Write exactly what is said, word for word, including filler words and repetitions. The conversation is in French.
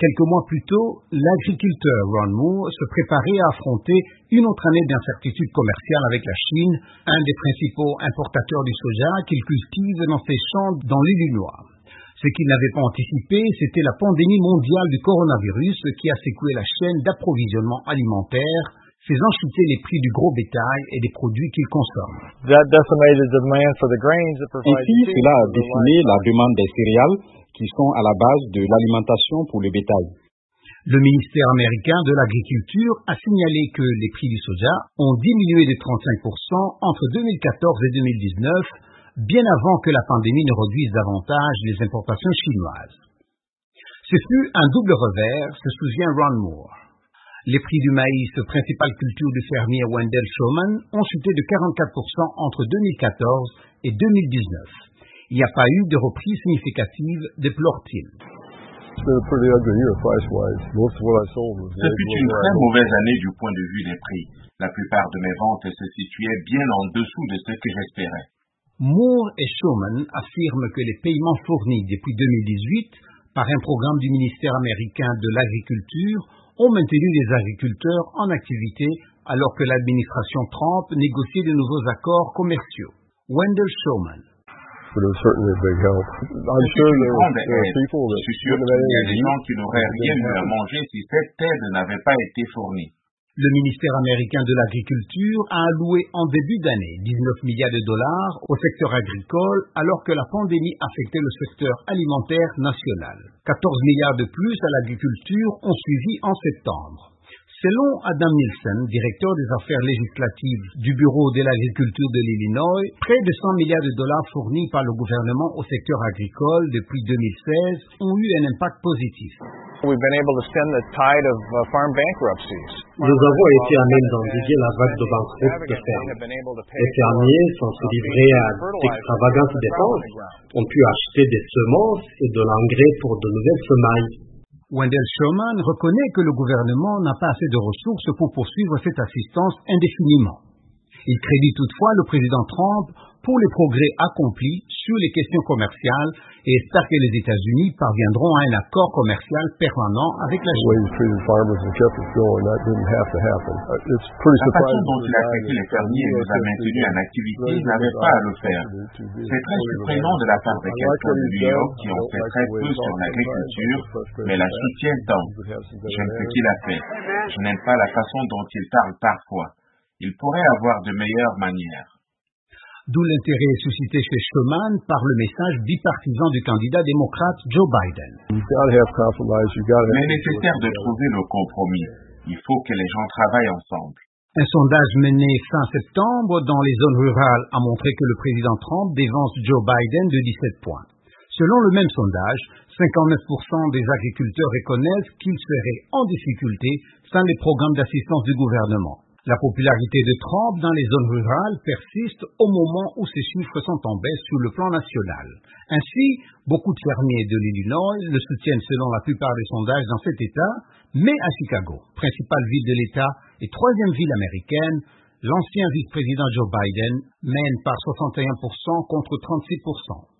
Quelques mois plus tôt, l'agriculteur Ron Moore se préparait à affronter une autre année d'incertitude commerciale avec la Chine, un des principaux importateurs du soja qu'il cultive dans ses champs dans l'Illinois. Ce qu'il n'avait pas anticipé, c'était la pandémie mondiale du coronavirus qui a secoué la chaîne d'approvisionnement alimentaire, faisant chuter les prix du gros bétail et des produits qu'il consomme. Ainsi, cela a décimé la demande des céréales qui sont à la base de l'alimentation pour le bétail. Le ministère américain de l'Agriculture a signalé que les prix du soja ont diminué de trente-cinq pour cent entre deux mille quatorze et deux mille dix-neuf, bien avant que la pandémie ne réduise davantage les importations chinoises. Ce fut un double revers, se souvient Ron Moore. Les prix du maïs, principale culture du fermier Wendell Showman, ont chuté de quarante-quatre pour cent entre deux mille quatorze et deux mille dix-neuf. Il n'y a pas eu de reprise significative, déplore-t-il. Ce fut une très mauvaise année du point de vue des prix. La plupart de mes ventes se situaient bien en dessous de ce que j'espérais. Moore et Showman affirment que les paiements fournis depuis deux mille dix-huit par un programme du ministère américain de l'Agriculture ont maintenu les agriculteurs en activité alors que l'administration Trump négociait de nouveaux accords commerciaux. Wendell Showman. Ce fut une grande aide. Je suis sûr qu'il y a des gens qui n'auraient rien eu à manger si cette aide n'avait pas été fournie. Le ministère américain de l'Agriculture a alloué en début d'année dix-neuf milliards de dollars au secteur agricole alors que la pandémie affectait le secteur alimentaire national. quatorze milliards de plus à l'agriculture ont suivi en septembre. Selon Adam Nielsen, directeur des affaires législatives du Bureau de l'agriculture de l'Illinois, près de cent milliards de dollars fournis par le gouvernement au secteur agricole depuis deux mille seize ont eu un impact positif. We've been able to stem the tide of uh, farm bankruptcies. Nous avons été à même d'endiguer la vague de banqueroute de fermes. Les fermiers, sans se livrer à d'extravagantes dépenses, ont pu acheter des semences et de l'engrais pour de nouvelles semailles. Wendell Showman reconnaît que le gouvernement n'a pas assez de ressources pour poursuivre cette assistance indéfiniment. Il crédite toutefois le président Trump pour les progrès accomplis sur les questions commerciales et espère que les États-Unis parviendront à un accord commercial permanent avec la Chine. La façon dont il a traité les fermiers et nous a maintenus en activité n'avait pas à le faire. C'est très surprenant de la part des quelqu'un de New York qui ont fait très peu sur l'agriculture, mais la soutiennent tant. J'aime ce qu'il a fait. Je n'aime pas la façon dont il parle parfois. Il pourrait avoir de meilleures manières. D'où l'intérêt suscité chez Showman par le message bipartisan du candidat démocrate Joe Biden. Mais nécessaire de trouver le compromis. Il faut que les gens travaillent ensemble. Un sondage mené fin septembre dans les zones rurales a montré que le président Trump dévance Joe Biden de dix-sept points. Selon le même sondage, cinquante-neuf pour cent des agriculteurs reconnaissent qu'ils seraient en difficulté sans les programmes d'assistance du gouvernement. La popularité de Trump dans les zones rurales persiste au moment où ces chiffres sont en baisse sur le plan national. Ainsi, beaucoup de fermiers de l'Illinois le soutiennent selon la plupart des sondages dans cet État, mais à Chicago, principale ville de l'État et troisième ville américaine, l'ancien vice-président Joe Biden mène par soixante et un pour cent contre trente-six pour cent.